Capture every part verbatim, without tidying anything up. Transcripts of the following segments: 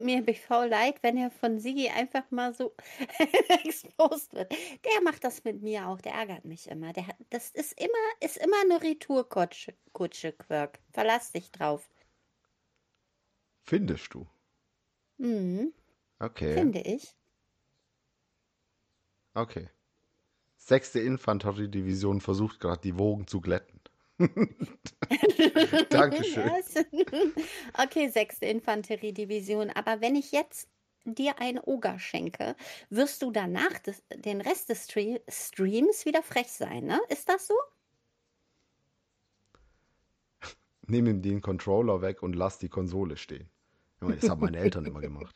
mir B V-like, wenn er von Sigi einfach mal so exposed wird. Der macht das mit mir auch, der ärgert mich immer. Der hat, das ist immer, ist immer eine Retourkutsche, Kutsche, Quirk. Verlass dich drauf. Findest du? Mhm, Okay, finde ich. okay. Sechste Infanteriedivision versucht gerade die Wogen zu glätten. Dankeschön. Ja, es- okay, sechste Infanteriedivision. Aber wenn ich jetzt dir ein Oger schenke, wirst du danach des, den Rest des Stre Streams wieder frech sein, ne? Ist das so? Nimm ihm den Controller weg und lass die Konsole stehen. Junge, das haben meine Eltern immer gemacht.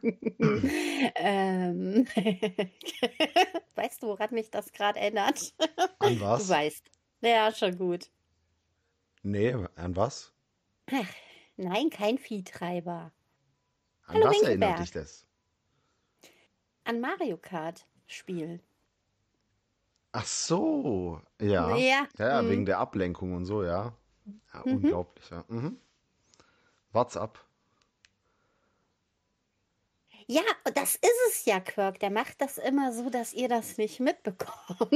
Ähm, weißt du, woran mich das gerade erinnert? An Du was? weißt. Ja, schon gut. Nee, an was? Ach, nein, kein Viehtreiber. An Hallo was erinnert dich Winkelberg. das? An Mario Kart Spiel. Ach so, ja. Ja. Ja, ja, wegen Hm. der Ablenkung und so, ja. Ja, Mhm. unglaublich, ja. Mhm. What's up? Ja, und das ist es ja, Quirk. Der macht das immer so, dass ihr das nicht mitbekommt.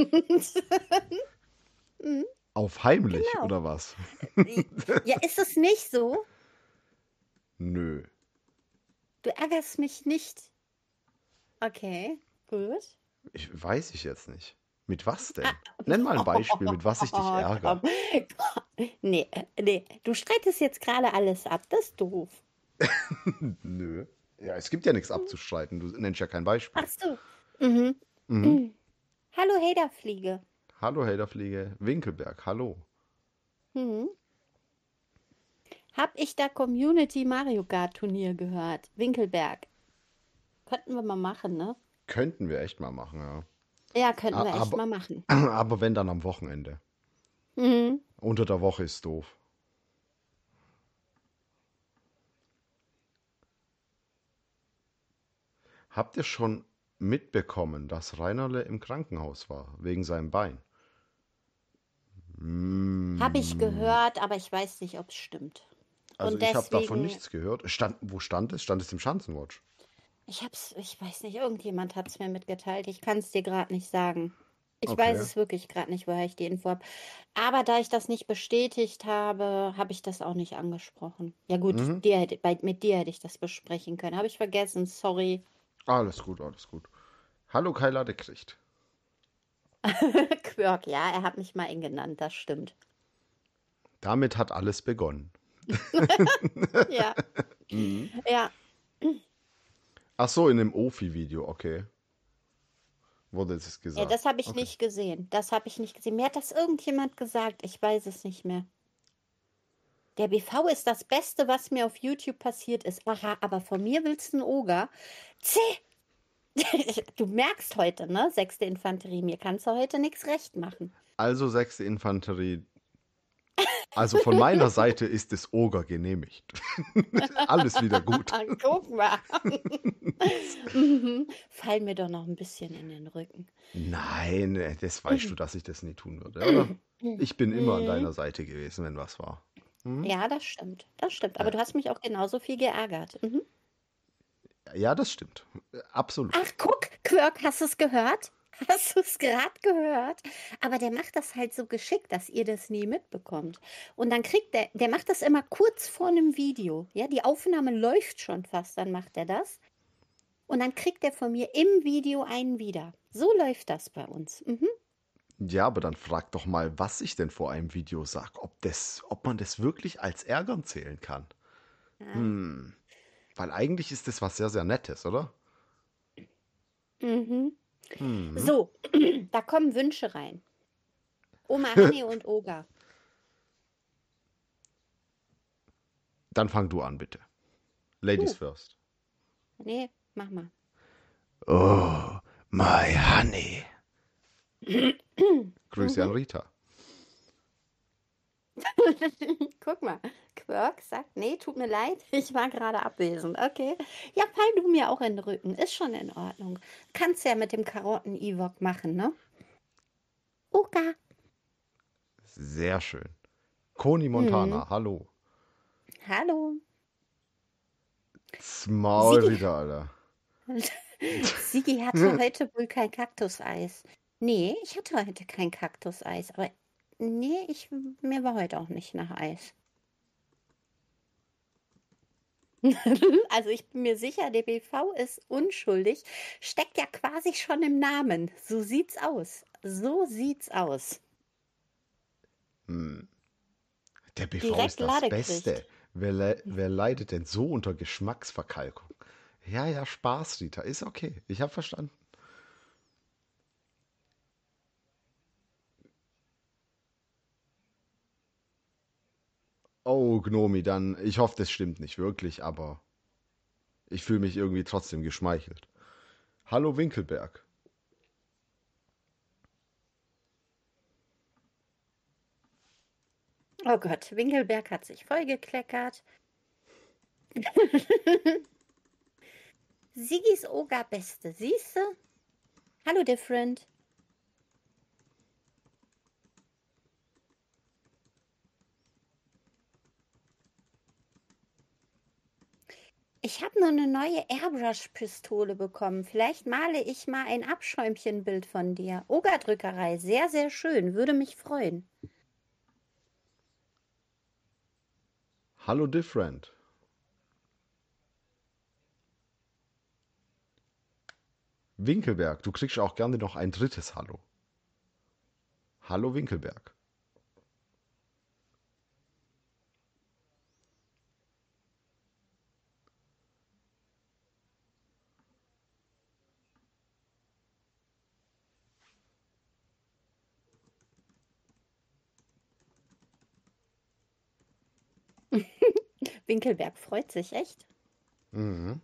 Mhm, Auf heimlich, genau. oder was? Ja, ist es nicht so? Nö. Du ärgerst mich nicht. Okay, gut. Ich, weiß ich jetzt nicht. Mit was Ah, denn? Nenn mal ein Beispiel, mit was ich dich oh, ärgere. komm, komm. Nee, äh, nee, du streitest jetzt gerade alles ab. Das ist doof. Nö. Ja, es gibt ja nichts abzustreiten. Du nennst ja kein Beispiel. Ach so. Mhm. Mhm. Mhm. Hallo, Haterfliege. Hallo, Helderfliege. Winkelberg, hallo. Mhm. Hab ich da Community Mario Kart Turnier gehört? Winkelberg. Könnten wir mal machen, ne? Könnten wir echt mal machen, ja. Ja, könnten A- wir echt Aber, mal machen. aber wenn dann am Wochenende. Mhm. Unter der Woche ist doof. Habt ihr schon mitbekommen, dass Reinerle im Krankenhaus war, wegen seinem Bein? Habe ich Mm, gehört, aber ich weiß nicht, ob es stimmt. Also Und ich habe davon deswegen, nichts gehört. Stand, wo stand es? Stand es im Schanzenwatch? ich hab's, ich weiß nicht, irgendjemand hat es mir mitgeteilt. Ich kann es dir gerade nicht sagen. Ich weiß Okay. es wirklich gerade nicht, woher ich die Info habe. Aber da ich das nicht bestätigt habe, habe ich das auch nicht angesprochen. Ja gut, Mhm. dir hätte, bei, mit dir hätte ich das besprechen können. Habe ich vergessen, sorry. Alles gut, alles gut. Hallo Kai Ladekriegt. Quirk, ja, er hat mich mal ihn genannt, das stimmt. Damit hat alles begonnen. Ja, Mhm. ja. Ach so, in dem Ofi-Video, okay. Wurde es Ja, gesagt. das habe ich Okay. nicht gesehen. Das habe ich nicht gesehen. Mir hat das irgendjemand gesagt. Ich weiß es nicht mehr. Der B V ist das Beste, was mir auf YouTube passiert ist. Aha, aber von mir willst du einen Oger? Zäh! Du merkst heute, ne? Sechste Infanterie. Mir kannst du heute nichts recht machen. Also sechste Infanterie. Also von meiner Seite ist es Oger genehmigt. Alles wieder gut. Guck mal. Mhm. Fall mir doch noch ein bisschen in den Rücken. Nein, äh, das weißt du, dass ich das nie tun würde, oder? Ich bin immer an Mhm. deiner Seite gewesen, wenn was war. Hm? Ja, das stimmt. Das stimmt. Aber Ja. du hast mich auch genauso viel geärgert. Mhm. Ja, das stimmt. Äh, Ach, Absolut. guck, Quirk, hast du es gehört? Hast du es gerade gehört? Aber der macht das halt so geschickt, dass ihr das nie mitbekommt. Und dann kriegt der, der macht das immer kurz vor einem Video. Ja, die Aufnahme läuft schon fast, dann macht er das. Und dann kriegt er von mir im Video einen wieder. So läuft das bei uns. Mhm. Ja, aber dann frag doch mal, was ich denn vor einem Video sag, ob das, ob man das wirklich als Ärgern zählen kann. Ja. Hm. Weil eigentlich ist das was sehr, sehr Nettes, oder? Mhm. Hm. So, da kommen Wünsche rein. Oma Hanni und Oga. Dann fang du an, bitte. Ladies Du, first. nee, mach mal. Oh, my honey. Grüße Mhm. an Rita. Guck mal, Quirk sagt, nee, tut mir leid, ich war gerade abwesend. Okay. Ja, fall du mir auch in den Rücken. Ist schon in Ordnung. Kannst ja mit dem Karotten-Ewok machen, ne? Oga. Sehr schön. Coney Hm. Montana, hallo. Hallo. Small Sigi, wieder, Alter. Sigi hatte heute wohl kein Kaktuseis. Nee, ich hatte heute kein Kaktuseis, aber nee, ich, mir war heute auch nicht nach Eis. Also ich bin mir sicher, der B V ist unschuldig. Steckt ja quasi schon im Namen. So sieht's aus. So sieht's aus. Hm. Der B V Direkt ist das Lade Beste. kriegt. Wer, le wer leidet denn so unter Geschmacksverkalkung? Ja, ja, Spaß, Rita. Ist okay. Ich habe verstanden. Oh, Gnomi, dann. Ich hoffe, das stimmt nicht wirklich, aber ich fühle mich irgendwie trotzdem geschmeichelt. Hallo Winkelberg. Oh Gott, Winkelberg hat sich vollgekleckert. Sigis Oga Beste, siehste? Hallo Different. Ich habe noch eine neue Airbrush-Pistole bekommen. Vielleicht male ich mal ein Abschäumchenbild von dir. Oga-Drückerei, sehr, sehr schön. Würde mich freuen. Hallo Different. Winkelberg, du kriegst auch gerne noch ein drittes Hallo. Hallo Winkelberg. Winkelberg freut sich echt. Mhm.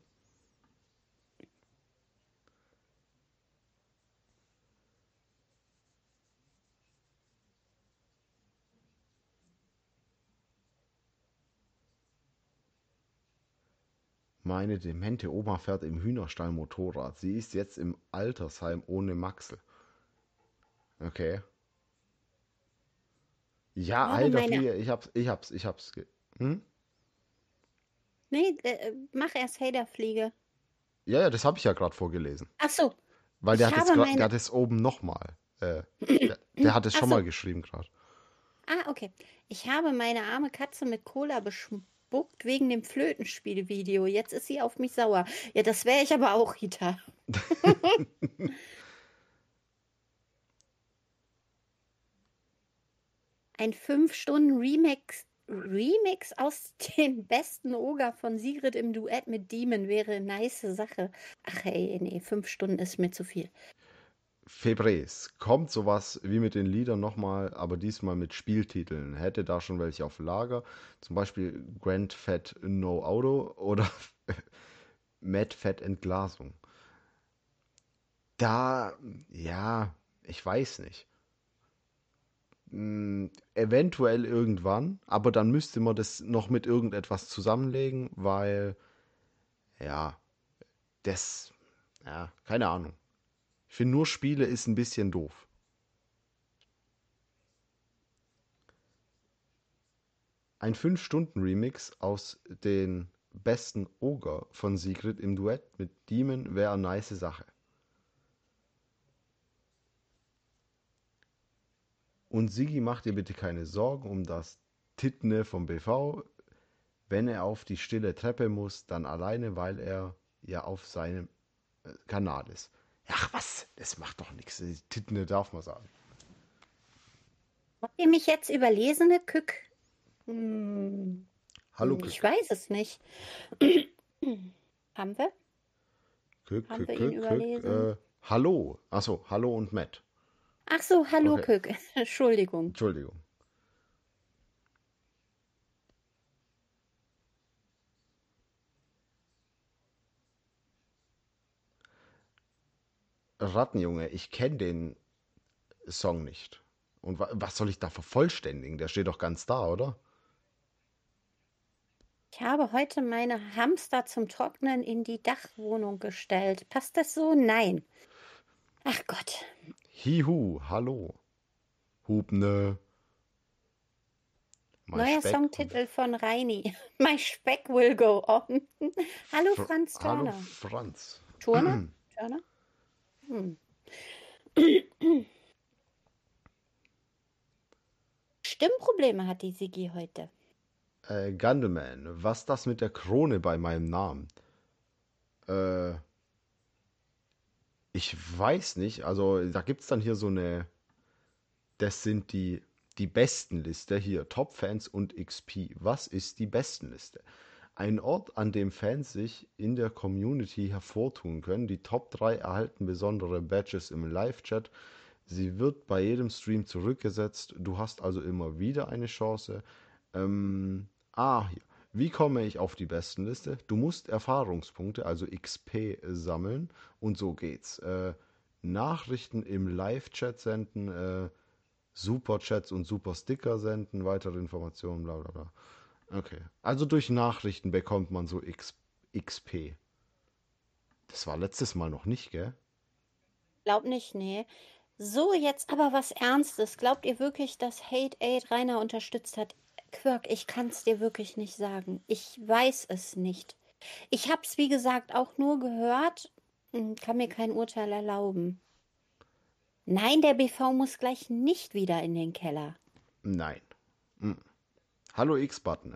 Meine demente Oma fährt im Hühnerstall Motorrad. Sie ist jetzt im Altersheim ohne Maxel. Okay. Ich Ja, habe alter meine. Flieger, ich hab's, ich hab's, ich hab's. ge- Hm? Nee, äh, mach erst Haterfliege. Ja, ja, das habe ich ja gerade vorgelesen. Ach so, Weil der ich hat jetzt habe grad, der meine. hat es oben nochmal. Äh, der, der hat es Ach schon mal so, geschrieben gerade. ah, okay. Ich habe meine arme Katze mit Cola bespuckt wegen dem Flötenspielvideo. Jetzt ist sie auf mich sauer. Ja, das wäre ich aber auch, Rita. Ein fünf Stunden Remix, Remix aus den besten Oger von Sigrid im Duett mit Demon wäre eine nice Sache. Ach ey, nee, fünf Stunden ist mir zu viel. Febres, kommt sowas wie mit den Liedern nochmal, aber diesmal mit Spieltiteln. Hätte da schon welche auf Lager. Zum Beispiel Grand Fat No Auto oder Mad Fat Entglasung. Da, ja, ich weiß nicht. Hm, eventuell irgendwann, aber dann müsste man das noch mit irgendetwas zusammenlegen, weil, ja, das, ja, keine Ahnung. Ich finde nur Spiele ist ein bisschen doof. Ein fünf Stunden Remix aus den besten Oger von Sigrid im Duett mit Demon wäre eine nice Sache. Und Sigi, macht dir bitte keine Sorgen um das Titne vom B V. Wenn er auf die stille Treppe muss, dann alleine, weil er ja auf seinem äh, Kanal ist. Ach was, das macht doch nichts. Titne darf man sagen. Habt ihr mich jetzt überlesene Kück? Hm, Hallo ich Kück. weiß es nicht. Haben wir? Kück, Haben Kück, wir ihn Kück, Kück. überlesen? Äh, hallo. Achso, hallo und Matt. Ach so, hallo Okay, Kück. Entschuldigung. Entschuldigung. Rattenjunge, ich kenne den Song nicht. Und wa was soll ich da vervollständigen? Der steht doch ganz da, oder? Ich habe heute meine Hamster zum Trocknen in die Dachwohnung gestellt. Passt das so? Nein. Ach Gott. Hihu, hallo. Hubne. My Neuer Speck und Songtitel von Reini. My Speck will go on. Hallo Fr Franz Hallo Turner. Franz. Turner? Turner? Hm. Stimmprobleme hat die Sigi heute. Äh, Gundleman, was das mit der Krone bei meinem Namen? Äh, ich weiß nicht. Also da gibt es dann hier so eine, das sind die, die Bestenliste hier, Top-Fans und X P. Was ist die Bestenliste? Ein Ort, an dem Fans sich in der Community hervortun können. Die Top drei erhalten besondere Badges im Live-Chat. Sie wird bei jedem Stream zurückgesetzt. Du hast also immer wieder eine Chance. Ähm, ah, hier. Wie komme ich auf die Bestenliste? Du musst Erfahrungspunkte, also X P, sammeln. Und so geht's. Äh, Nachrichten im Live-Chat senden, äh, Superchats und Supersticker senden, weitere Informationen, bla bla bla. Okay. Also durch Nachrichten bekommt man so X, XP. Das war letztes Mal noch nicht, gell? Glaub nicht, nee. So, jetzt aber was Ernstes. Glaubt ihr wirklich, dass Hate Aid Rainer unterstützt hat? Quirk, ich kann's dir wirklich nicht sagen. Ich weiß es nicht. Ich hab's, wie gesagt, auch nur gehört und kann mir kein Urteil erlauben. Nein, der B V muss gleich nicht wieder in den Keller. Nein. Hm. Hallo X-Button.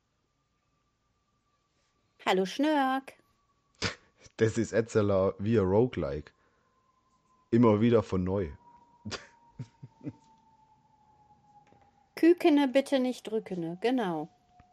Hallo Schnörk. Das ist Etzeler wie ein Roguelike. Immer wieder von neu. Kükene bitte nicht drückene, genau.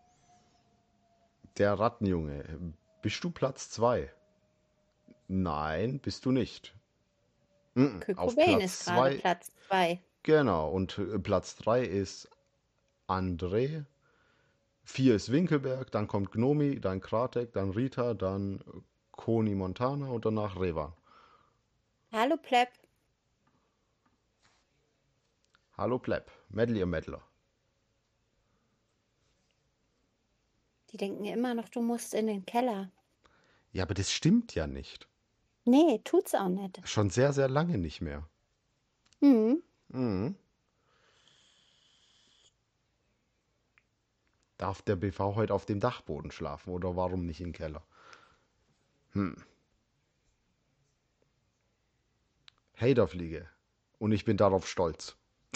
Der Rattenjunge. Bist du Platz zwei? Nein, bist du nicht. Mm, Kurt Auf Cobain Platz ist gerade zwei, Platz zwei. genau. Und äh, Platz drei ist André. vier ist Winkelberg, dann kommt Gnomi, dann Kratek, dann Rita, dann Koni Montana und danach Revan. Hallo Pleb. Hallo Pleb, Medley und Medler. Die denken immer noch, du musst in den Keller. Ja, aber das stimmt ja nicht. Nee, tut's auch nicht. Schon sehr, sehr lange nicht mehr. Hm. Mhm. Darf der B V heute auf dem Dachboden schlafen oder warum nicht im Keller? Hm. Haterfliege. Und ich bin darauf stolz.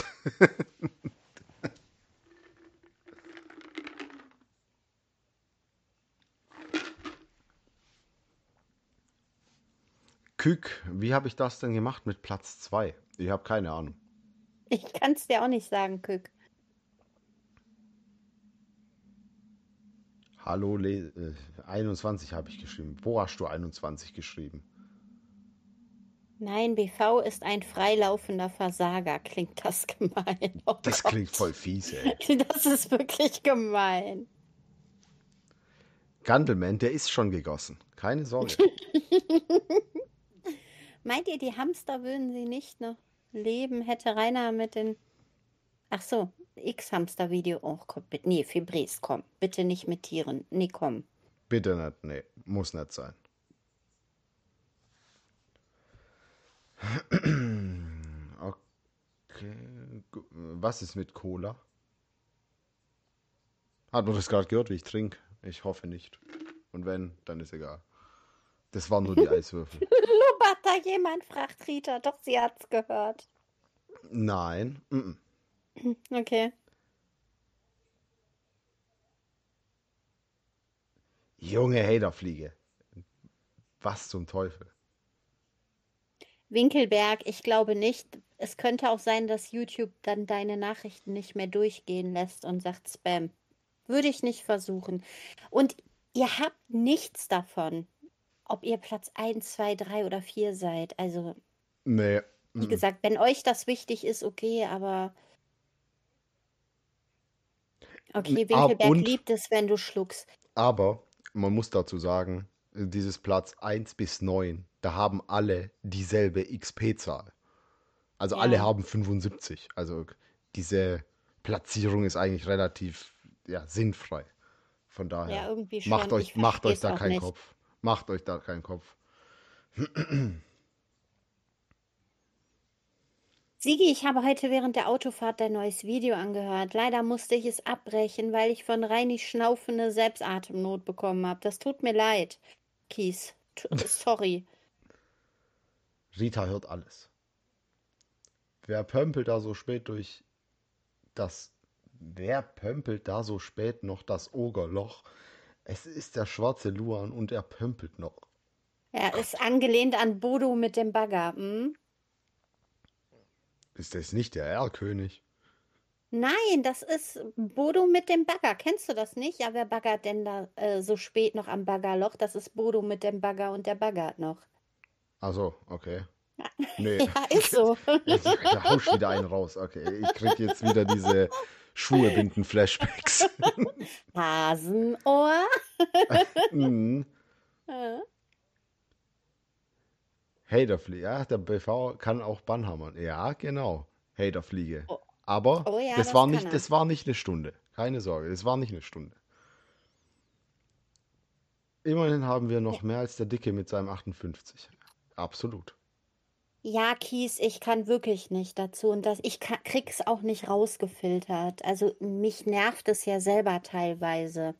Kük, wie habe ich das denn gemacht mit Platz zwei? Ich habe keine Ahnung. Ich kann's dir auch nicht sagen, Kük. Hallo, Le äh, einundzwanzig habe ich geschrieben. Wo hast du einundzwanzig geschrieben? Nein, B V ist ein freilaufender Versager. Klingt das gemein? Oh Das klingt voll Gott. fies, ey. Das ist wirklich gemein. Gundleman, der ist schon gegossen. Keine Sorge. Meint ihr, die Hamster würden sie nicht noch leben? Hätte Rainer mit den. Ach so, X-Hamster-Video. Oh, komm, bitte. Nee, Fibres, komm. Bitte nicht mit Tieren. Nee, komm. Bitte nicht, nee, muss nicht sein. Okay, gu- was ist mit Cola? Hat man das gerade gehört, wie ich trinke? Ich hoffe nicht. Und wenn, dann ist egal. Das waren nur die Eiswürfel. Blubbert da jemand? Fragt Rita. Doch, sie hat's gehört. Nein. mm-mm. Okay. Junge Haterfliege. Was zum Teufel? Winkelberg, ich glaube nicht. Es könnte auch sein, dass YouTube dann deine Nachrichten nicht mehr durchgehen lässt und sagt Spam. Würde ich nicht versuchen. Und ihr habt nichts davon, ob ihr Platz eins, zwei, drei oder vier seid. Also, Nee. wie mm-mm. gesagt, wenn euch das wichtig ist, okay, aber okay, Ab Winkelberg und, liebt es, wenn du schluckst. aber man muss dazu sagen, dieses Platz eins bis neun, da haben alle dieselbe X P-Zahl. Also alle Ja, haben fünfundsiebzig. Also diese Platzierung ist eigentlich relativ ja, sinnfrei. Von ja, daher, irgendwie macht schon. Ich euch, macht verstehe euch es da auch keinen nicht. Kopf. Macht euch da keinen Kopf. Sigi, ich habe heute während der Autofahrt dein neues Video angehört. Leider musste ich es abbrechen, weil ich von Reini schnaufende Selbstatemnot bekommen habe. Das tut mir leid, Kies. T sorry. Rita hört alles. Wer pömpelt da so spät durch das... Wer pömpelt da so spät noch das Ogerloch? Es ist der schwarze Luan und er pömpelt noch. Er ist Gott, angelehnt an Bodo mit dem Bagger. Hm? ist das nicht der Erlkönig? Nein, das ist Bodo mit dem Bagger. Kennst du das nicht? Ja, wer baggert denn da äh, so spät noch am Baggerloch? Das ist Bodo mit dem Bagger und der baggert noch. Also, okay. Nee, Ja, ist so. jetzt da hausch wieder einen raus. Okay, ich krieg jetzt wieder diese Schuhe binden Flashbacks. Hasenohr. Mhm. Äh. Haterfliege. Ja, der B V kann auch Bannhammern. Ja, genau. Haterfliege. Oh, Aber oh ja, das das war kann nicht, er. das war nicht eine Stunde. Keine Sorge, das war nicht eine Stunde. Immerhin haben wir Ja. noch mehr als der Dicke mit seinem achtundfünfzig. Absolut. Ja, Kies, ich kann wirklich nicht dazu und das, ich ka- krieg's auch nicht rausgefiltert. Also mich nervt es ja selber teilweise.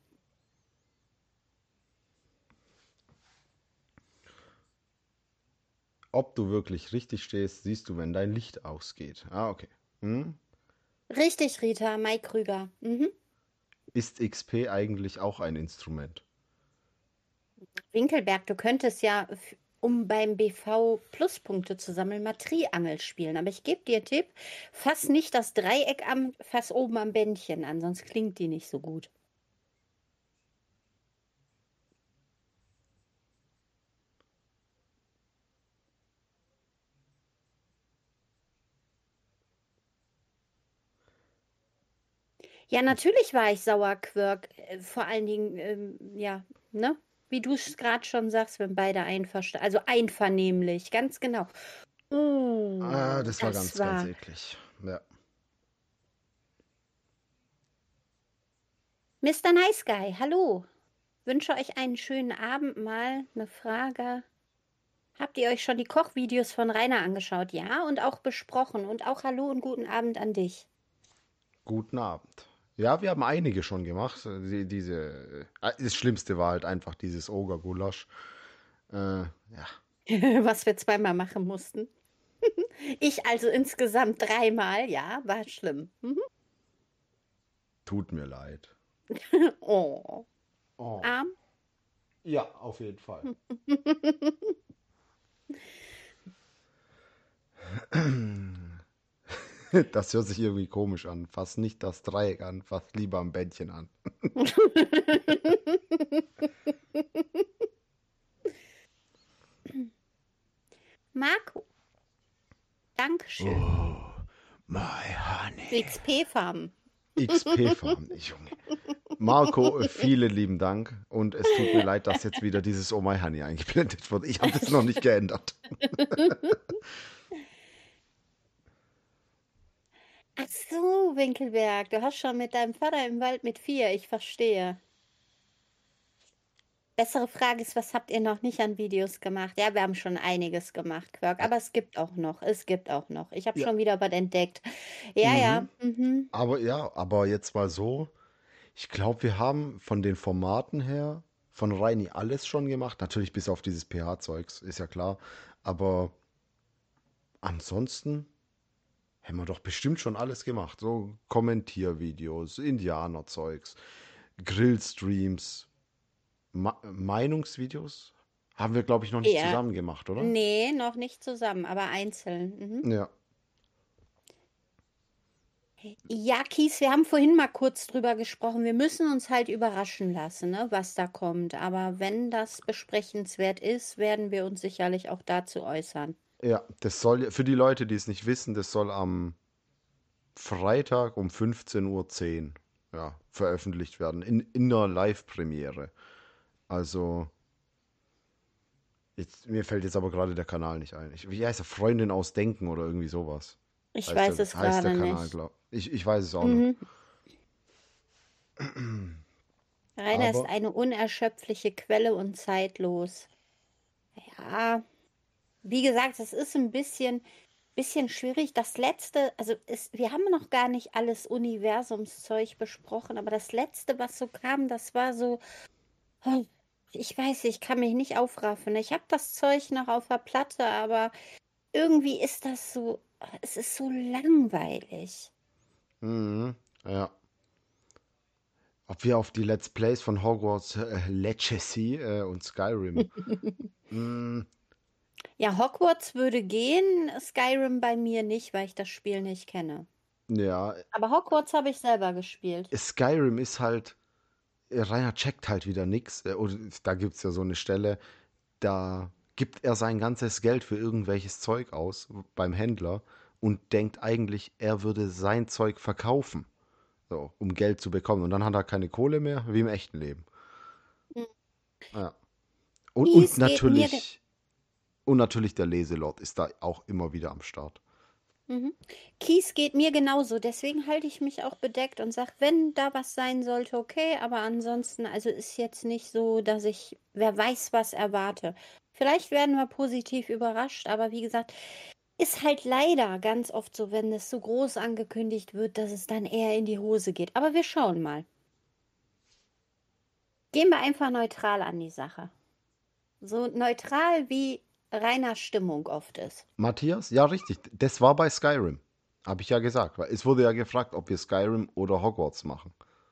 Ob du wirklich richtig stehst, siehst du, wenn dein Licht ausgeht. Ah, okay. Hm? Richtig, Rita, Mai Krüger. Mhm. Ist X P eigentlich auch ein Instrument? Winkelberg, du könntest ja, f- um beim B V Pluspunkte zu sammeln, mal Triangel spielen. Aber ich gebe dir einen Tipp, fass nicht das Dreieck am, fass oben am Bändchen an, sonst klingt die nicht so gut. Ja, Ich, natürlich war ich sauer, Quirk. Äh, Vor allen Dingen, ähm, ja, ne? Wie du es gerade schon sagst, wenn beide einverstanden, also einvernehmlich, ganz genau. ah, Oh, das war das ganz, ganz war. eklig. Ja. Mister Nice Guy, hallo. Wünsche euch einen schönen Abend mal. Eine Frage. Habt ihr euch schon die Kochvideos von Rainer angeschaut? Ja, und auch besprochen. Und auch hallo und guten Abend an dich. Guten Abend. Ja, wir haben einige schon gemacht. Die, diese, äh, das Schlimmste war halt einfach dieses Oger-Gulasch. Äh, ja, Was wir zweimal machen mussten. Ich also insgesamt dreimal, ja, war schlimm. Mhm. tut mir leid. Oh, Oh. arm. Ja, auf jeden Fall. Das hört sich irgendwie komisch an. Fass nicht das Dreieck an, fass lieber am Bändchen an. Marco, Dankeschön. Oh, my honey. X P-Farben. X P-Farm, Junge. Marco, vielen lieben Dank. Und es tut mir leid, dass jetzt wieder dieses Oh My Honey eingeblendet wurde. Ich habe das noch nicht geändert. Ach so, Winkelberg, du hast schon mit deinem Vater im Wald mit vier, ich verstehe. Bessere Frage ist, was habt ihr noch nicht an Videos gemacht? Ja, wir haben schon einiges gemacht, Quirk, aber es gibt auch noch, es gibt auch noch. Ich habe Ja. schon wieder was entdeckt. Ja, ja, Mhm. mhm. Aber ja, aber jetzt mal so. Ich glaube, wir haben von den Formaten her von Reini alles schon gemacht. Natürlich bis auf dieses P H-Zeugs, ist ja klar. Aber ansonsten haben wir doch bestimmt schon alles gemacht. So Kommentiervideos, Indianerzeugs, Grillstreams, Ma Meinungsvideos. Haben wir, glaube ich, noch nicht Ja, zusammen gemacht, oder? nee, noch nicht zusammen, aber einzeln. Mhm. Ja. Ja, Kies, wir haben vorhin mal kurz drüber gesprochen. Wir müssen uns halt überraschen lassen, ne, was da kommt. Aber wenn das besprechenswert ist, werden wir uns sicherlich auch dazu äußern. Ja, das soll, für die Leute, die es nicht wissen, das soll am Freitag um fünfzehn Uhr zehn ja, veröffentlicht werden. In, in einer Live-Premiere. Also, jetzt, mir fällt jetzt aber gerade der Kanal nicht ein. Ich, wie heißt er? Freundin aus Denken oder irgendwie sowas. Ich Heißt weiß der, es heißt der gerade Kanal, nicht. glaube ich. Ich weiß es auch nicht. Mhm. Rainer ist Aber eine unerschöpfliche Quelle und zeitlos. Ja, wie gesagt, es ist ein bisschen. bisschen schwierig. Das letzte, also ist, wir haben noch gar nicht alles Universumszeug besprochen, aber das letzte, was so kam, das war so, oh, ich weiß, ich kann mich nicht aufraffen. Ich habe das Zeug noch auf der Platte, aber irgendwie ist das so, es ist so langweilig. Mhm. Ja. Ob wir auf die Let's Plays von Hogwarts äh, Legacy äh, und Skyrim. Mm, Ja, Hogwarts würde gehen, Skyrim bei mir nicht, weil ich das Spiel nicht kenne. ja, Aber Hogwarts habe ich selber gespielt. Skyrim ist halt, äh, Rainer checkt halt wieder nix. Äh, oder da gibt es ja so eine Stelle, da gibt er sein ganzes Geld für irgendwelches Zeug aus beim Händler und denkt eigentlich, er würde sein Zeug verkaufen, so, um Geld zu bekommen. Und dann hat er keine Kohle mehr, wie im echten Leben. Hm. Ja. Und, und Kies geht mir, ge- natürlich, und natürlich der Leselord ist da auch immer wieder am Start. mhm. Kies geht mir genauso. Deswegen halte ich mich auch bedeckt und sage, wenn da was sein sollte, okay. Aber ansonsten, also ist jetzt nicht so, dass ich, wer weiß, was erwarte. Vielleicht werden wir positiv überrascht, aber wie gesagt, ist halt leider ganz oft so, wenn es so groß angekündigt wird, dass es dann eher in die Hose geht. Aber wir schauen mal. Gehen wir einfach neutral an die Sache. So neutral wie reiner Stimmung oft ist. Matthias? Ja, richtig. Das war bei Skyrim. Habe ich ja gesagt. Weil es wurde ja gefragt, ob wir Skyrim oder Hogwarts machen.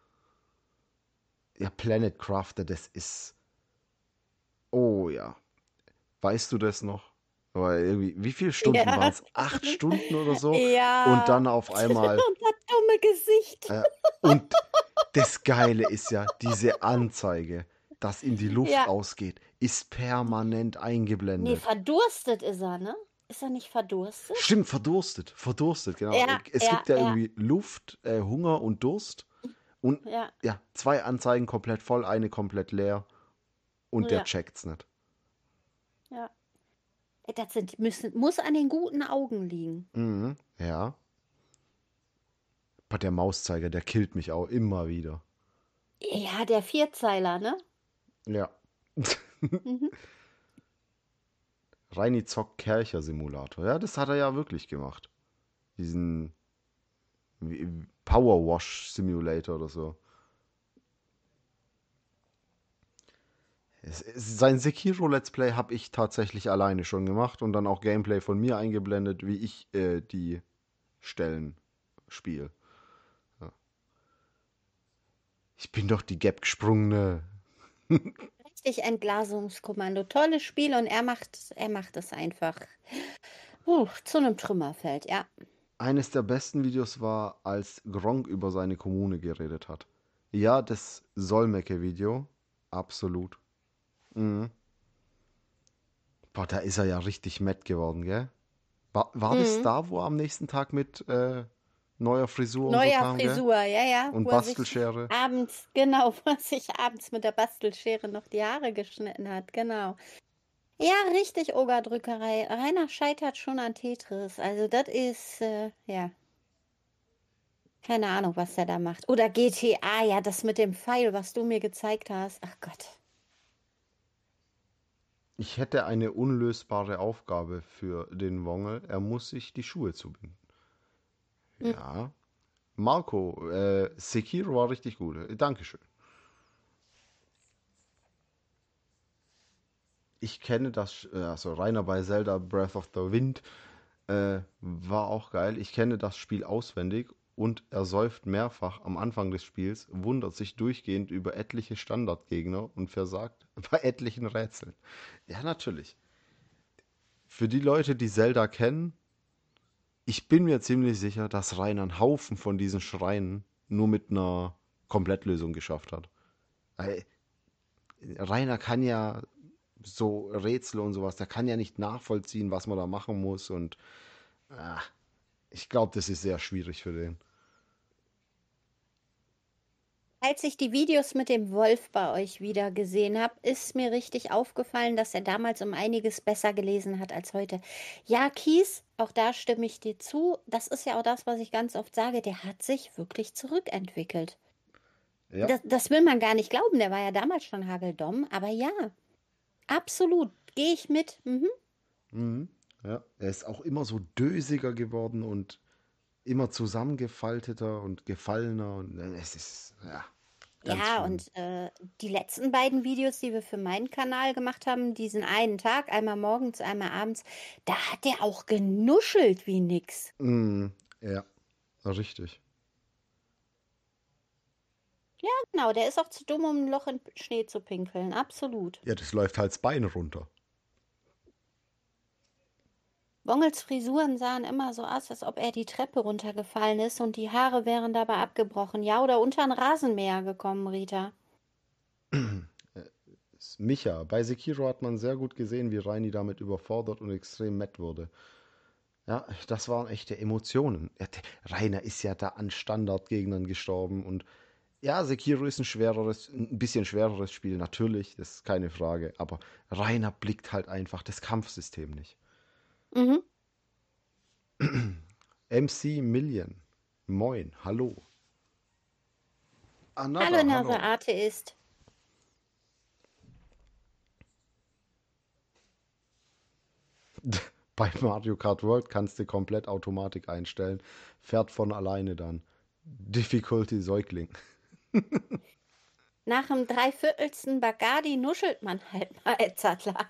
Ja, Planet Crafter, das ist. Oh ja. Weißt du das noch? Aber irgendwie, wie viele Stunden waren Ja. es? Acht Stunden oder so? Und Ja. dann auf einmal. Und das dumme Gesicht. Äh, und das Geile ist ja, diese Anzeige, das in die Luft Ja. ausgeht, ist permanent Nee, eingeblendet. verdurstet ist er, ne? Ist er nicht verdurstet? Stimmt, verdurstet, verdurstet, genau. Ja, Es ja, gibt ja ja, irgendwie Luft, äh, Hunger und Durst. Und ja, ja, zwei Anzeigen komplett voll, eine komplett leer. Und der ja, checkt's nicht. ja. Ey, Das sind, müssen, muss an den guten Augen liegen. Mhm, ja. Aber der Mauszeiger, der killt mich auch immer wieder. Ja, der Vierzeiler, ne? Ja. Mhm. Reini Zock Kercher Simulator. Ja, das hat er ja wirklich gemacht. Diesen wie- Power Wash Simulator oder so. Es, es, sein Sekiro Let's Play habe ich tatsächlich alleine schon gemacht und dann auch Gameplay von mir eingeblendet, wie ich äh, die Stellen spiele. Ja. Ich bin doch die Gap gesprungene. Richtig Entglasungskommando. Tolles Spiel und er macht, er macht es einfach. Uh, zu einem Trümmerfeld, ja. Eines der besten Videos war, als Gronk über seine Kommune geredet hat. Ja, das Solmecke-Video. Absolut. Mhm. Boah, da ist er ja richtig matt geworden, gell? War, war das Mhm. da, wo er am nächsten Tag mit äh, neuer Frisur und so Neuer kam, gell? Frisur, ja, ja, Und wo er sich Bastelschere. abends, genau, wo er sich abends mit der Bastelschere noch die Haare geschnitten hat, genau. Ja, richtig Ogerdrückerei. Rainer scheitert schon an Tetris. Also das ist, äh, ja, keine Ahnung, was der da macht. Oder G T A, ja, das mit dem Pfeil, was du mir gezeigt hast. Ach Gott. Ich hätte eine unlösbare Aufgabe für den Wongel. Er muss sich die Schuhe zubinden. Hm. Ja. Marco, äh, Sekiro war richtig gut. Dankeschön. Ich kenne das, äh, also Rainer bei Zelda Breath of the Wind äh, war auch geil. Ich kenne das Spiel auswendig und er säuft mehrfach am Anfang des Spiels, wundert sich durchgehend über etliche Standardgegner und versagt bei etlichen Rätseln. Ja, natürlich. Für die Leute, die Zelda kennen, ich bin mir ziemlich sicher, dass Rainer einen Haufen von diesen Schreinen nur mit einer Komplettlösung geschafft hat. Weil Rainer kann ja so Rätsel und sowas, der kann ja nicht nachvollziehen, was man da machen muss und ah, ich glaube, das ist sehr schwierig für den. Als ich die Videos mit dem Wolf bei euch wieder gesehen habe, ist mir richtig aufgefallen, dass er damals um einiges besser gelesen hat als heute. Ja, Kies, auch da stimme ich dir zu. Das ist ja auch das, was ich ganz oft sage. Der hat sich wirklich zurückentwickelt. Ja, Das, das will man gar nicht glauben. Der war ja damals schon hageldomm. Aber ja, absolut. Gehe ich mit. Mhm. mhm. Ja, er ist auch immer so dösiger geworden und immer zusammengefalteter und gefallener. Und äh, es ist, ja, ganz Ja, schlimm. und äh, die letzten beiden Videos, die wir für meinen Kanal gemacht haben, diesen einen Tag, einmal morgens, einmal abends, da hat der auch genuschelt wie nix. Mm, ja, richtig. Ja, genau, der ist auch zu dumm, um ein Loch in Schnee zu pinkeln. Absolut. Ja, das läuft halt das Bein runter. Wongels Frisuren sahen immer so aus, als ob er die Treppe runtergefallen ist und die Haare wären dabei abgebrochen. Ja, oder unter ein Rasenmäher gekommen, Rita. Das ist Micha. Bei Sekiro hat man sehr gut gesehen, wie Reini damit überfordert und extrem matt wurde. Ja, das waren echte Emotionen. Ja, der Rainer ist ja da an Standardgegnern gestorben und ja, Sekiro ist ein schwereres, ein bisschen schwereres Spiel, natürlich, das ist keine Frage, aber Rainer blickt halt einfach das Kampfsystem nicht. Mhm. M C Million. Moin, hallo. Hallo, Another, Nase hallo. Atheist. Bei Mario Kart World kannst du komplett Automatik einstellen. Fährt von alleine dann. Difficulty Säugling. Nach dem dreiviertelsten Bacardi nuschelt man halt mal, Zattler.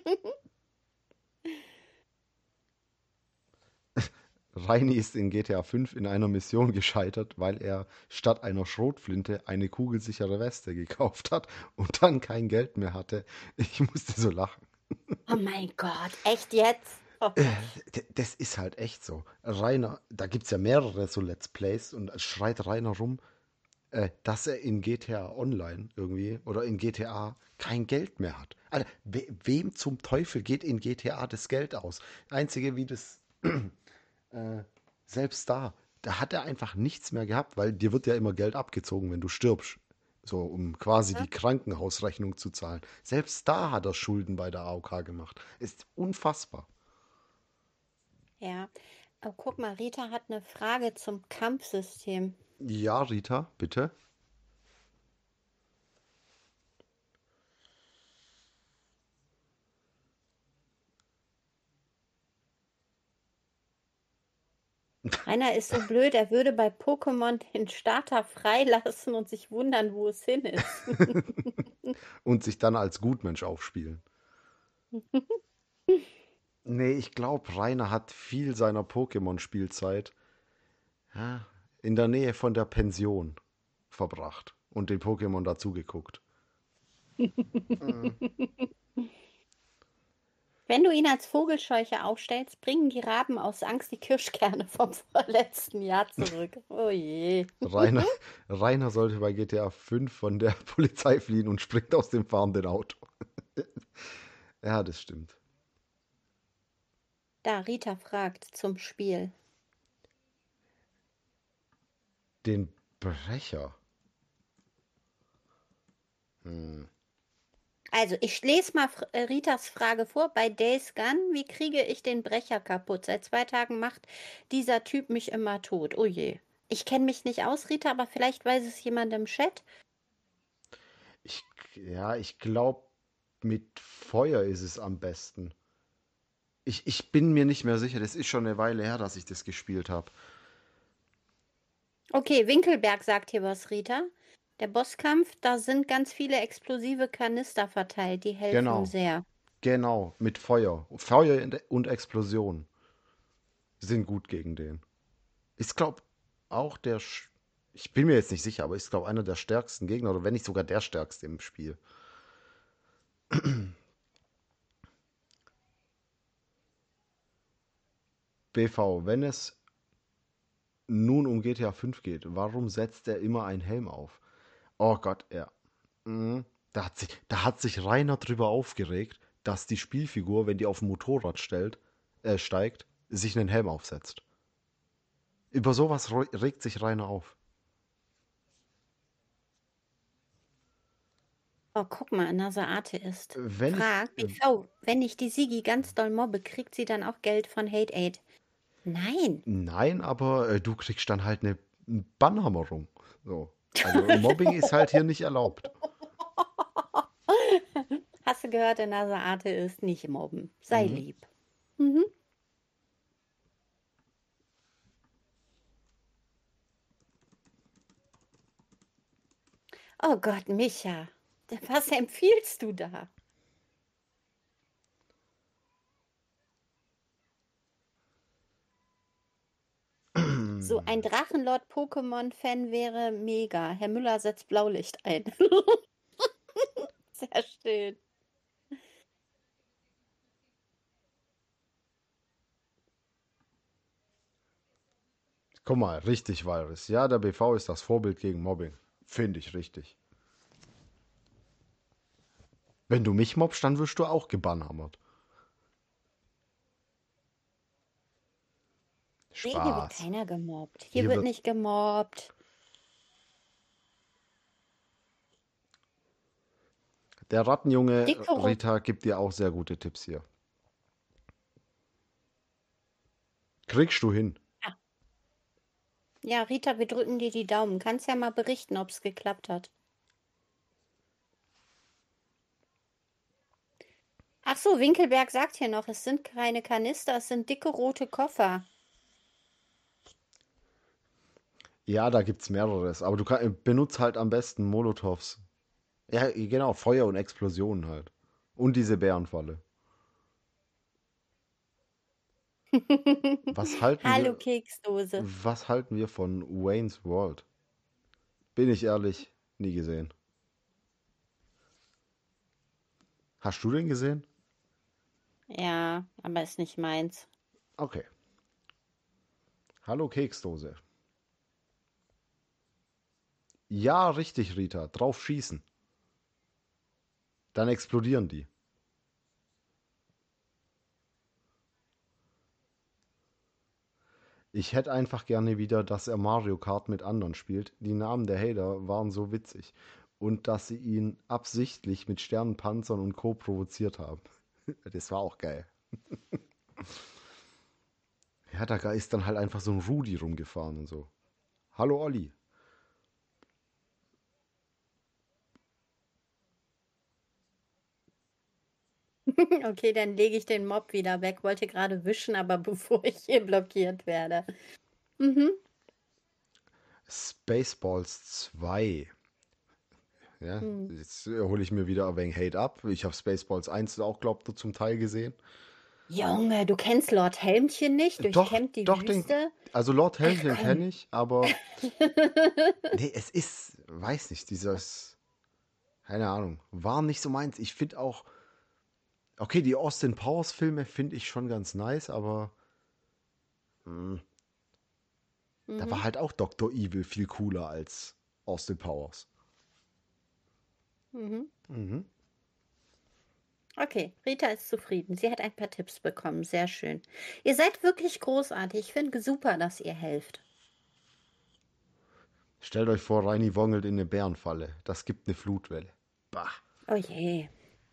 Reini ist in G T A fünf in einer Mission gescheitert, weil er statt einer Schrotflinte eine kugelsichere Weste gekauft hat und dann kein Geld mehr hatte. Ich musste so lachen. Oh mein Gott, echt jetzt? Oh. D- Das ist halt echt so. Rainer, da gibt es ja mehrere so Let's Plays und es schreit Rainer rum, äh, dass er in G T A Online irgendwie oder in G T A kein Geld mehr hat. Alter, we wem zum Teufel geht in G T A das Geld aus? Einzige, wie das äh, selbst da, da hat er einfach nichts mehr gehabt, weil dir wird ja immer Geld abgezogen, wenn du stirbst. So, um quasi die Krankenhausrechnung zu zahlen. Selbst da hat er Schulden bei der A O K gemacht. Ist unfassbar. Ja. Oh, guck mal, Rita hat eine Frage zum Kampfsystem. Ja, Rita, bitte. Rainer ist so blöd, er würde bei Pokémon den Starter freilassen und sich wundern, wo es hin ist. Und sich dann als Gutmensch aufspielen. Nee, ich glaube, Rainer hat viel seiner Pokémon-Spielzeit ja, in der Nähe von der Pension verbracht und den Pokémon dazugeguckt. Wenn du ihn als Vogelscheuche aufstellst, bringen die Raben aus Angst die Kirschkerne vom vorletzten Jahr zurück. Oh je. Rainer, Rainer sollte bei G T A fünf von der Polizei fliehen und springt aus dem fahrenden Auto. Ja, das stimmt. Da, Rita fragt zum Spiel. Den Brecher. Also, ich lese mal Fr- äh, Ritas Frage vor. Bei Days Gone, wie kriege ich den Brecher kaputt? Seit zwei Tagen macht dieser Typ mich immer tot. Oh je. Ich kenne mich nicht aus, Rita, aber vielleicht weiß es jemand im Chat. Ich, ja, ich glaube, mit Feuer ist es am besten. Ich, ich bin mir nicht mehr sicher. Das ist schon eine Weile her, dass ich das gespielt habe. Okay, Winkelberg sagt hier was, Rita. Der Bosskampf, da sind ganz viele explosive Kanister verteilt, die helfen Genau, sehr. genau, mit Feuer. Feuer und Explosion sind gut gegen den. Ich glaube auch der, sch- ich bin mir jetzt nicht sicher, aber ich glaube einer der stärksten Gegner oder wenn nicht sogar der stärkste im Spiel. B V, wenn es nun um G T A fünf geht, warum setzt er immer einen Helm auf? Oh Gott, ja. Mhm. Da hat sich, da hat sich Rainer drüber aufgeregt, dass die Spielfigur, wenn die auf dem Motorrad stellt, äh, steigt, sich einen Helm aufsetzt. Über sowas reg- regt sich Rainer auf. Oh, guck mal, Naseate ist. Wenn ich, Fragt, B V, wenn ich die Sigi ganz doll mobbe, kriegt sie dann auch Geld von Hate Aid? Nein. nein, aber äh, du kriegst dann halt eine Bannhammerung. So. Also Mobbing ist halt hier nicht erlaubt. Hast du gehört, der Naseate ist nicht mobben. Sei Mhm. lieb. Mhm. Oh Gott, Micha, was empfiehlst du da? So ein Drachenlord-Pokémon-Fan wäre mega. Herr Müller setzt Blaulicht ein. Sehr schön. Guck mal, richtig, Virus. Ja, der B V ist das Vorbild gegen Mobbing. Finde ich richtig. Wenn du mich mobbst, dann wirst du auch gebannhammert. Nee, hier wird Spaß. keiner gemobbt. Hier Hier wird wird nicht gemobbt. der Rattenjunge Dicke Rot. Rita gibt dir auch sehr gute Tipps hier. Kriegst du hin. Ah, ja, Rita, wir drücken dir die Daumen. Kannst ja mal berichten, ob es geklappt hat. Ach so, Winkelberg sagt hier noch, es sind keine Kanister, es sind dicke rote Koffer. Ja, da gibt's mehreres, aber du kann, benutzt halt am besten Molotovs. Ja, genau, Feuer und Explosionen halt. Und diese Bärenfalle. Was halten Hallo, wir, Keksdose. was halten wir von Wayne's World? Bin ich ehrlich, nie gesehen. Hast du den gesehen? Ja, aber ist nicht meins. Okay. Hallo Keksdose. Ja, richtig, Rita. Drauf schießen. Dann explodieren die. Ich hätte einfach gerne wieder, dass er Mario Kart mit anderen spielt. Die Namen der Hater waren so witzig. Und dass sie ihn absichtlich mit Sternenpanzern und Co. provoziert haben. Das war auch geil. Ja, da ist dann halt einfach so ein Rudi rumgefahren und so. Hallo Olli. Okay, dann lege ich den Mob wieder weg. Wollte gerade wischen, aber bevor ich hier blockiert werde. Mhm. Spaceballs zwei. Ja, Hm. jetzt hole ich mir wieder ein wenig Hate ab. Ich habe Spaceballs eins auch, glaubt ihr, zum Teil gesehen. Junge, du kennst Lord Helmchen nicht? Doch, Durchkämmt die doch, den. Wüste? Also Lord Ach Helmchen komm. kenne ich, aber. Nee, es ist, weiß nicht, dieses. Keine Ahnung. War nicht so meins. Ich finde auch. Okay, die Austin Powers Filme finde ich schon ganz nice, aber. Mh, da war Mhm. halt auch Doktor Evil viel cooler als Austin Powers. Mhm. Mhm. Okay, Rita ist zufrieden. Sie hat ein paar Tipps bekommen. Sehr schön. Ihr seid wirklich großartig. Ich finde super, dass ihr helft. Stellt euch vor, Reini wongelt in eine Bärenfalle. Das gibt eine Flutwelle. Bah. Oh je.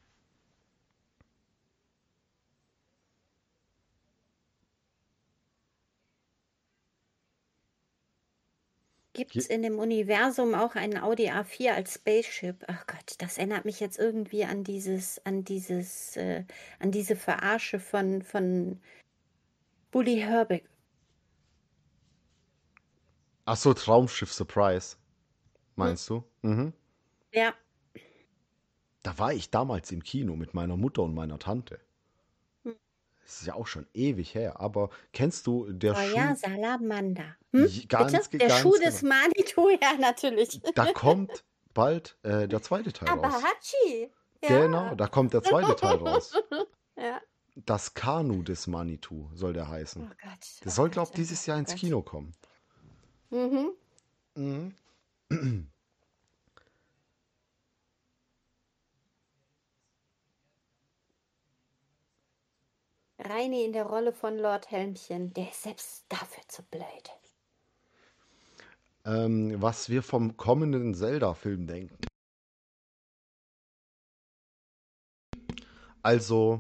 Gibt's Hier, in dem Universum auch einen Audi A vier als Spaceship? Ach Gott, das erinnert mich jetzt irgendwie an dieses, an dieses, äh, an diese Verarsche von, von Bully Herbig. ach so, Traumschiff Surprise, Hm, meinst du? Mhm. ja. Da war ich damals im Kino mit meiner Mutter und meiner Tante. Hm. Das ist ja auch schon ewig her. Aber kennst du der Feuer Schuh? Salamander. Hm? J- Bitte? Ganz, ge- Der Schuh ganz des genau. Manitou, ja, natürlich. Da kommt bald äh, der zweite Teil raus. Abahachi. Genau, Ja. da kommt der zweite Teil raus. Ja. Das Kanu des Manitou soll der heißen. Oh Gott, Das oh soll, Gott, glaub, oh Gott, dieses Jahr oh ins Gott. Kino kommen. Mhm. Mhm. Reini in der Rolle von Lord Helmchen. Der ist selbst dafür zu blöd. Ähm, was wir vom kommenden Zelda-Film denken. Also,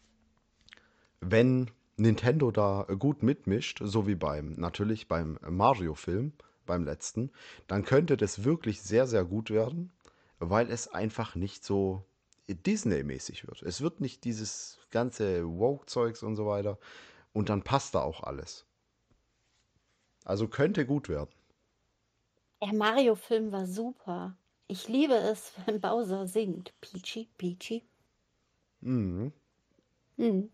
wenn Nintendo da gut mitmischt, so wie beim, natürlich beim Mario-Film, beim letzten, dann könnte das wirklich sehr, sehr gut werden, weil es einfach nicht so Disney-mäßig wird. Es wird nicht dieses ganze Woke-Zeugs und so weiter. Und dann passt da auch alles. Also könnte gut werden. Der Mario-Film war super. Ich liebe es, wenn Bowser singt. Peachy, Peachy. Mhm. Hm.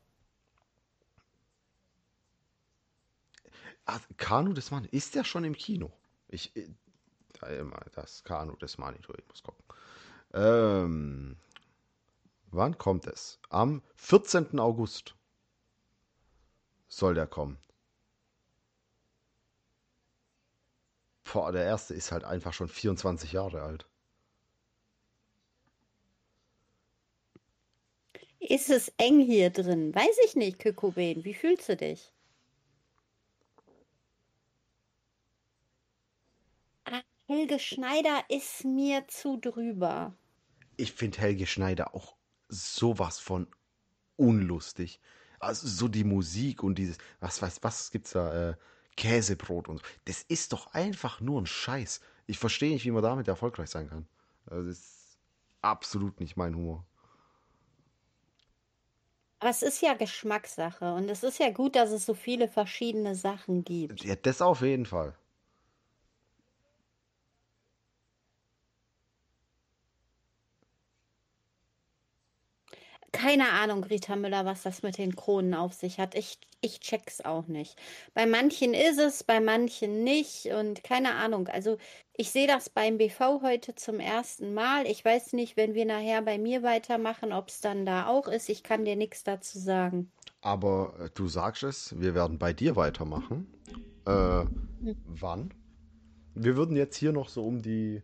Ah, Kanu des Mani. Ist der schon im Kino? Ich. äh, Das Kanu des Manitou, ich muss gucken. Ähm, wann kommt es? Am vierzehnten August soll der kommen. Boah, der erste ist halt einfach schon vierundzwanzig Jahre alt. Ist es eng hier drin? Weiß ich nicht, Kykoben. Wie fühlst du dich? Ah, Helge Schneider ist mir zu drüber. Ich finde Helge Schneider auch sowas von unlustig. Also so die Musik und dieses, was weiß, was gibt's da, äh, Käsebrot und so. Das ist doch einfach nur ein Scheiß. Ich verstehe nicht, wie man damit erfolgreich sein kann. Also das ist absolut nicht mein Humor. Aber es ist ja Geschmackssache und es ist ja gut, dass es so viele verschiedene Sachen gibt. Ja, das auf jeden Fall. Keine Ahnung, Rita Müller, was das mit den Kronen auf sich hat. Ich, ich check's auch nicht. Bei manchen ist es, bei manchen nicht und keine Ahnung. Also ich sehe das beim B V heute zum ersten Mal. Ich weiß nicht, wenn wir nachher bei mir weitermachen, ob es dann da auch ist. Ich kann dir nichts dazu sagen. Aber äh, du sagst es, wir werden bei dir weitermachen. Äh, Hm. wann? Wir würden jetzt hier noch so um die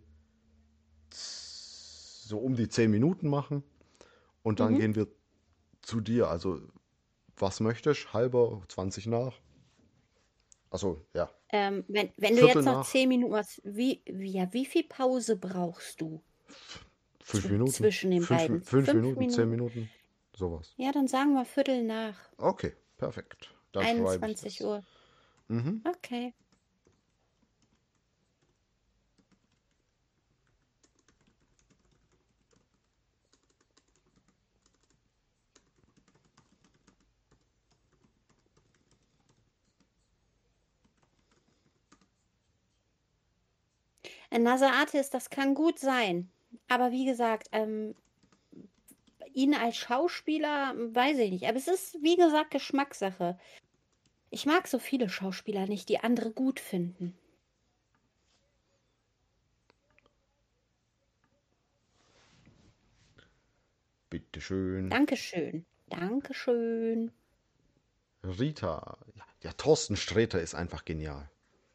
so um die zehn Minuten machen und dann Mhm. gehen wir zu dir. Also, was möchtest? Halber, zwanzig nach? Also, ja, Ähm, wenn, wenn du Viertel jetzt noch nach, zehn Minuten hast, wie, wie, ja, wie viel Pause brauchst du fünf zw Minuten, zwischen den fünf, beiden? fünf Fünf Minuten, zehn Minuten? Minuten, sowas. Ja, dann sagen wir Viertel nach Okay, perfekt. Dann schreibe ich einundzwanzig das. Uhr. Mhm. Okay. Ein Nasser Artist, das kann gut sein. Aber wie gesagt, ähm, ihn als Schauspieler, hm, weiß ich nicht. Aber es ist, wie gesagt, Geschmackssache. Ich mag so viele Schauspieler nicht, die andere gut finden. Bitteschön. Dankeschön. Dankeschön. Rita. Ja, der Thorsten Sträter ist einfach genial.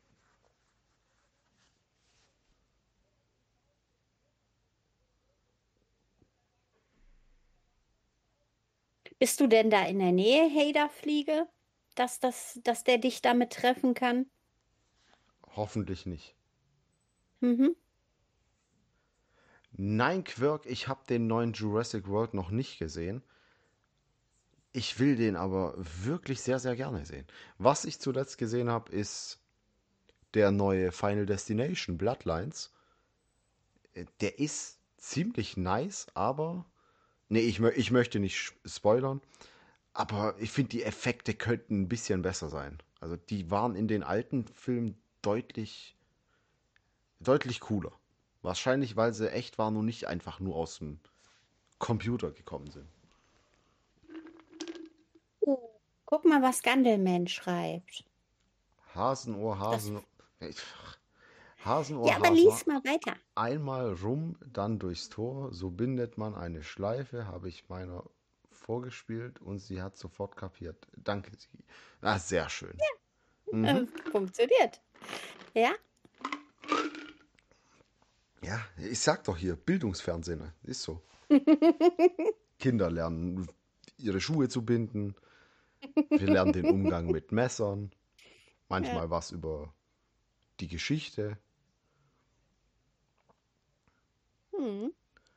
Bist du denn da in der Nähe, Hader-Fliege? Dass, das, dass der dich damit treffen kann? Hoffentlich nicht. Mhm. Nein, Quirk, ich habe den neuen Jurassic World noch nicht gesehen. Ich will den aber wirklich sehr, sehr gerne sehen. Was ich zuletzt gesehen habe, ist der neue Final Destination Bloodlines. Äh, Der ist ziemlich nice, aber. Nee, ich, mö ich möchte nicht sch- spoilern, aber ich finde, die Effekte könnten ein bisschen besser sein. Also, die waren in den alten Filmen deutlich, deutlich cooler. Wahrscheinlich, weil sie echt waren und nicht einfach nur aus dem Computer gekommen sind. Oh, guck mal, was Gandelman schreibt. Hasenohr, Das, Hasenohr. Hasenohr, ja, aber Hasenohr. lies mal weiter. Einmal rum, dann durchs Tor, so bindet man eine Schleife, habe ich meiner vorgespielt und sie hat sofort kapiert. Danke, Sigi. Ah, sehr schön. Äh, Mhm. funktioniert. Ja? Ja, ich sag doch hier, Bildungsfernsehen, ist so. Kinder lernen, ihre Schuhe zu binden. Wir lernen den Umgang mit Messern. Ja. Manchmal was über die Geschichte. Hm.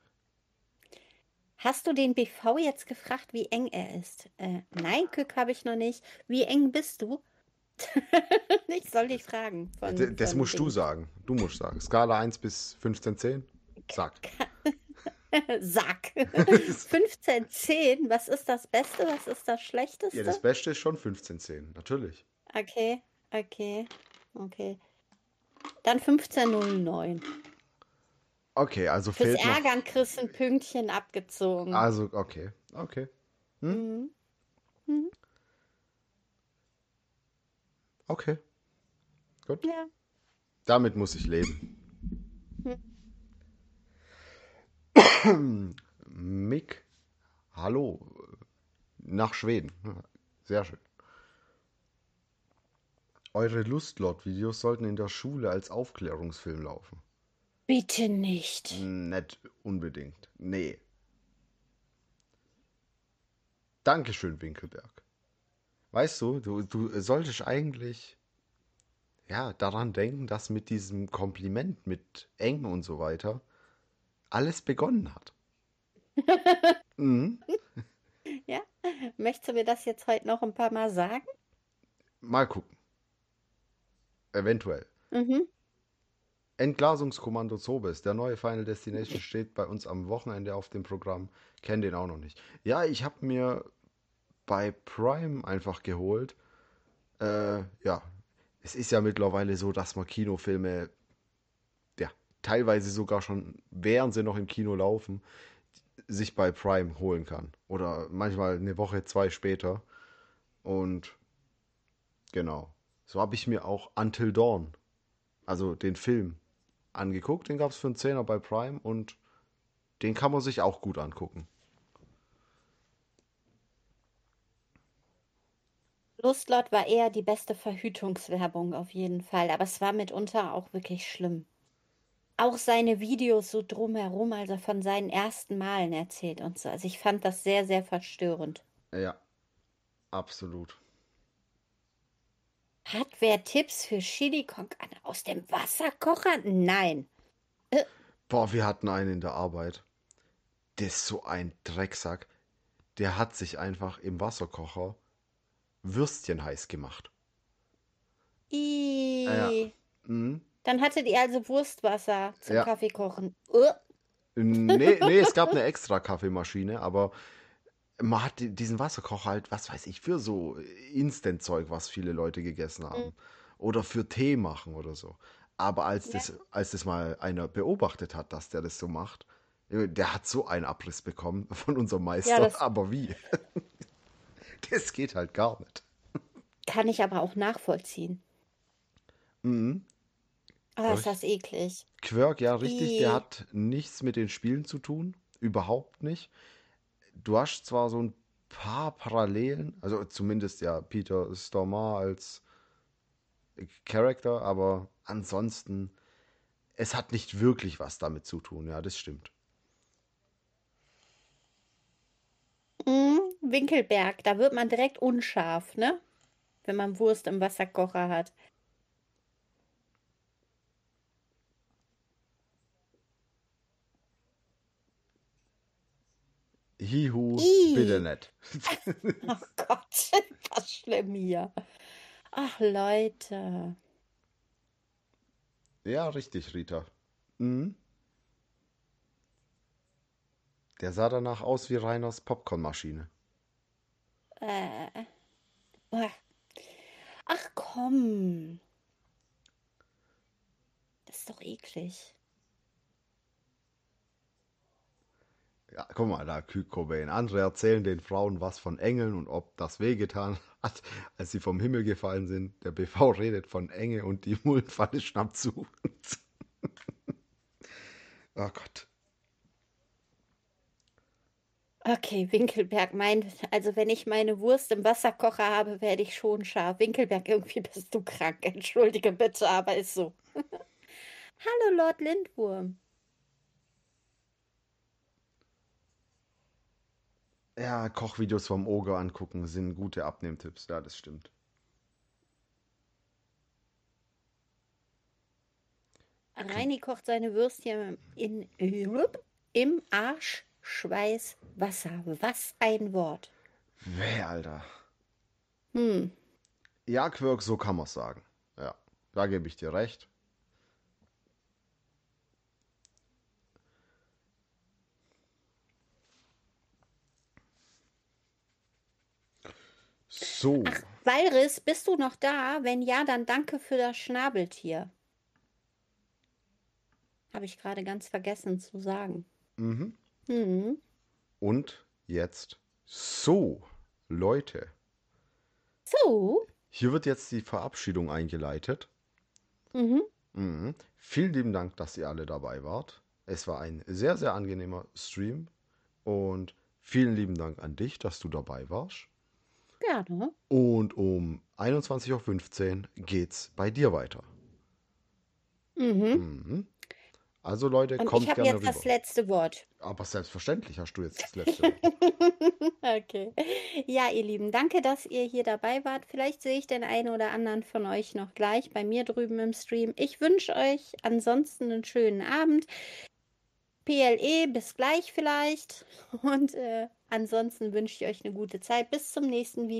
Hast du den B V jetzt gefragt, wie eng er ist? Äh, nein, Kück habe ich noch nicht. Wie eng bist du? Ich soll dich fragen D- von, Das von musst du Dings. sagen. Du musst sagen. Skala eins bis fünfzehn, zehn? Sag. Sack. fünfzehn zehn, was ist das Beste, was ist das Ja, das Schlechteste? Beste ist schon fünfzehn zehn, natürlich. Okay, okay, okay. Dann fünfzehn null neun. Okay, also Fürs fehlt noch. Ärgern kriegst du ein Pünktchen abgezogen. Also, okay, okay. Hm? Mhm. Mhm. Okay, gut. Ja. Damit muss ich leben. Hm. Mick, hallo, nach Schweden. Sehr schön. Eure Lustlord-Videos sollten in der Schule als Aufklärungsfilm laufen. Bitte nicht. Nicht unbedingt. Nee. Dankeschön, Winkelberg. Weißt du, du, du solltest eigentlich ja daran denken, dass mit diesem Kompliment mit eng und so weiter alles begonnen hat. Mhm. Ja? Möchtest du mir das jetzt heute noch ein paar Mal sagen? Mal gucken. Eventuell. Mhm. Entglasungskommando Zobes, der neue Final Destination steht bei uns am Wochenende auf dem Programm. Kenn den auch noch nicht. Ja, ich habe mir bei Prime einfach geholt. Äh, ja, es ist ja mittlerweile so, dass man Kinofilme, ja, teilweise sogar schon, während sie noch im Kino laufen, sich bei Prime holen kann. Oder manchmal eine Woche, zwei später. Und genau. So habe ich mir auch Until Dawn, also den Film, angeguckt. Den gab es für einen Zehner bei Prime und den kann man sich auch gut angucken. Lustlord war eher die beste Verhütungswerbung auf jeden Fall, aber es war mitunter auch wirklich schlimm. Auch seine Videos so drumherum, als er von seinen ersten Malen erzählt und so. Also ich fand das sehr, sehr verstörend. Ja, absolut. Hat wer Tipps für Chili con Carne aus dem Wasserkocher? Nein. Äh, Boah, wir hatten einen in der Arbeit. Der ist so ein Drecksack. Der hat sich einfach im Wasserkocher Würstchen heiß gemacht. Ja. ii. Mhm. Dann hattet ihr also Wurstwasser zum Ja. Kaffeekochen. Uh. Nee, nee, es gab eine extra Kaffeemaschine, aber man hat diesen Wasserkocher halt, was weiß ich, für so Instant-Zeug, was viele Leute gegessen haben. Oder für Tee machen oder so. Aber als Ja, das, als das mal einer beobachtet hat, dass der das so macht, der hat so einen Abriss bekommen von unserem ja, Meister. das Aber wie? Das geht halt gar nicht. kann ich aber auch nachvollziehen. Mhm. Ah, ist das eklig. Quirk, ja, richtig, der Ih. hat nichts mit den Spielen zu tun. Überhaupt nicht. Du hast zwar so ein paar Parallelen, also zumindest ja Peter Stormare als Charakter, aber ansonsten, es hat nicht wirklich was damit zu tun, ja, das stimmt. Mm, Winkelberg, da wird man direkt unscharf, ne? Wenn man Wurst im Wasserkocher hat. Hihu, bitte Ih. nicht. Oh Gott, das schlimm hier. Ach, Leute. Ja, richtig, Rita. Mhm. Der sah danach aus wie Reiners Popcornmaschine. Äh. Uah. Ach komm. Das ist doch eklig. Ja, guck mal, da Kurt Cobain. Andere erzählen den Frauen was von Engeln und ob das wehgetan hat, als sie vom Himmel gefallen sind. Der B V redet von Engel und die Muldenfalle schnappt zu. Oh Gott. Okay, Winkelberg meint, also wenn ich meine Wurst im Wasserkocher habe, werde ich schon scharf. Winkelberg, irgendwie bist du krank. Entschuldige bitte, aber ist so. Hallo, Lord Lindwurm. Ja, Kochvideos vom Oger angucken sind gute Abnehmtipps. Ja, das stimmt. Reini kocht seine Würstchen in, im Arschschweißwasser. Was ein Wort. Weh, Alter. Hm. Ja, Quirk, so kann man's sagen. Ja, da gebe ich dir recht. So. Ach, Walris, bist du noch da? Wenn ja, dann danke für das Schnabeltier. Habe ich gerade ganz vergessen zu sagen. Mhm. Mhm. Und jetzt so, Leute. So. Hier wird jetzt die Verabschiedung eingeleitet. Mhm. Mhm. Vielen lieben Dank, dass ihr alle dabei wart. Es war ein sehr, sehr angenehmer Stream. Und vielen lieben Dank an dich, dass du dabei warst. Gerne. Und um einundzwanzig Uhr fünfzehn geht's bei dir weiter. Mhm. Mhm. Also Leute, Und ich kommt habe gerne jetzt rüber. das letzte Wort. Aber selbstverständlich hast du jetzt das letzte Wort. Okay. Ja, ihr Lieben, danke, dass ihr hier dabei wart. Vielleicht sehe ich den einen oder anderen von euch noch gleich bei mir drüben im Stream. Ich wünsche euch ansonsten einen schönen Abend. P L E, bis gleich vielleicht. Und äh, ansonsten wünsche ich euch eine gute Zeit. Bis zum nächsten Video.